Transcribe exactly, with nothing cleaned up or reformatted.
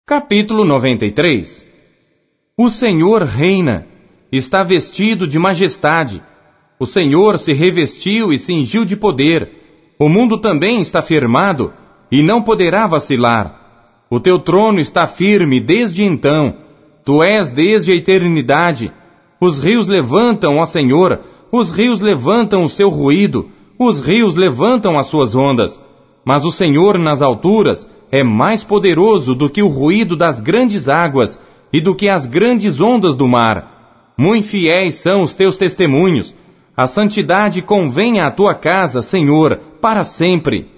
Capítulo noventa e três. O Senhor reina, está vestido de majestade. O Senhor se revestiu e cingiu de poder. O mundo também está firmado e não poderá vacilar. O teu trono está firme desde então. Tu és desde a eternidade. Os rios levantam, ó Senhor, os rios levantam o seu ruído, os rios levantam as suas ondas. Mas o Senhor nas alturas é mais poderoso do que o ruído das grandes águas e do que as grandes ondas do mar. Muito fiéis são os teus testemunhos. A santidade convém à tua casa, Senhor, para sempre.